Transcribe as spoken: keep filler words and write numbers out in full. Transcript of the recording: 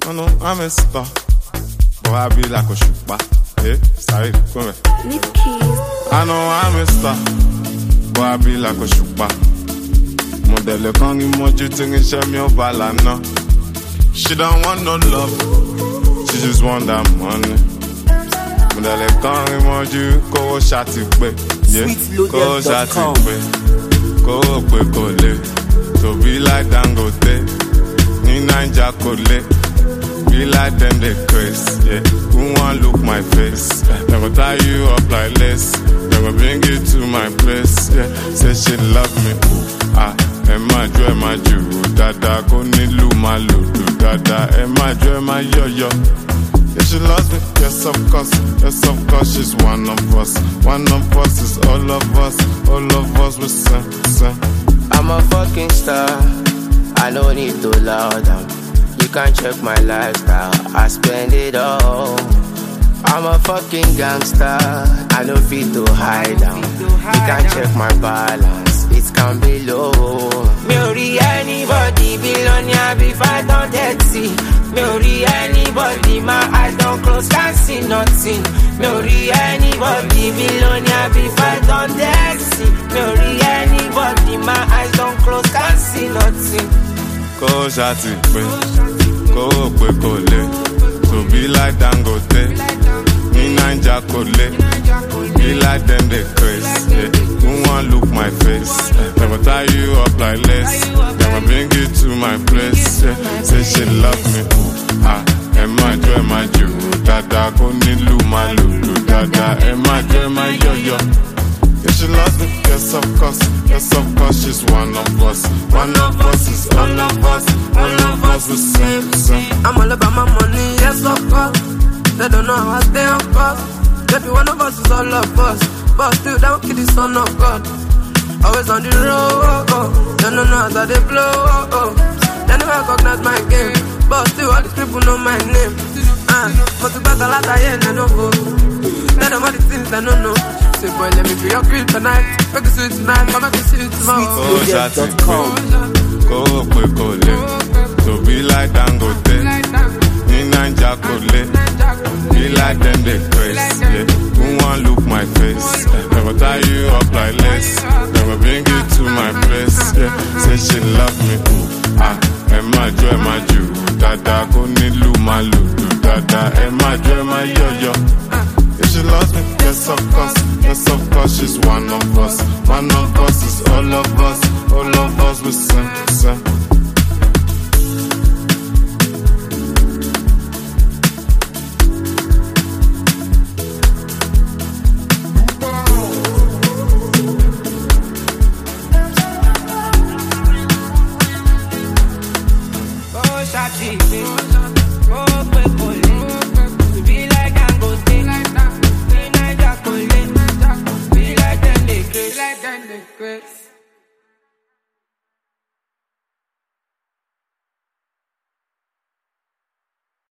I know I'm a star, but I be like a shupa. Yeah, sorry, come here. I know I'm a star, but I be like a shupa. Model can't imagine things show me a balana. She don't want no love, she just want that money. Model can't imagine go shot it back, yeah, go shot it back, go back, go live. So be like Dangote, ni Nanja Kole. Be like them, they crazy, yeah. Who want look my face? Never tie you up like this. Never bring you to my place, yeah. Say she love me, ooh, ah. Emma jo, Emma jo, dada, ko nilu malu, dada. Emma jo, Emma yo yo. Yeah, she loves me, yes of course, yes of course. She's one of us, one of us is all of us, all of us we same, same. I'm a fucking star, I don't need to loud down. You can check my lifestyle, I spend it all. I'm a fucking gangster, I don't feel to hide down. You can check my balance, it can be low. Me ori anybody billionaire before I don't dead see. Me ori anybody, my eyes don't close, can't see nothing. Me ori anybody billionaire before I don't dead see. Me ori anybody, my eyes don't close, can't see nothing. Go shati pe, go pe kole. So be like Dangote, ni Nanja Kole. Be like them, they crazy, yeah. Who want look my face? Never tie you up like this. Never bring you to my place, yeah. Say she love me, ooh, ah. Emma jo, Emma jo, dada, ko nilu malu, dada. Emma jo, Emma yo yo. Yeah, she loves me, yes of course, yes of course. She's one of us, one of us is all of us, all of us the same, same. I'm all about my money, yes of course. They don't know how I stay on course. Every one of us is all of us, but still don't kill the son of God. Always on the road, oh, oh. They don't know how they blow, oh, oh. They never recognize my game, but still all these people know my name. Ah, but the back a lot of years, they don't go. They don't know the things they don't know. Say boy, let me be your queen tonight. Make it sweet tonight, come make it sweet tomorrow. Go shati go pe kole. So be like Dangote, ni Nanja Kole. Be like them, they crazy, yeah. Who want look my face? Never tie you up like this. Never bring you to my place, yeah. Say she love me, ooh, ah. Emma jo, Emma jo, dada, ko nilu malu, dada. Emma jo, Emma yo yo. Yeah, she loves me, yes of course, yes of course. She's one of us, one of us is all of us, all of us we same, same. Go shot it, go pe kole. To be like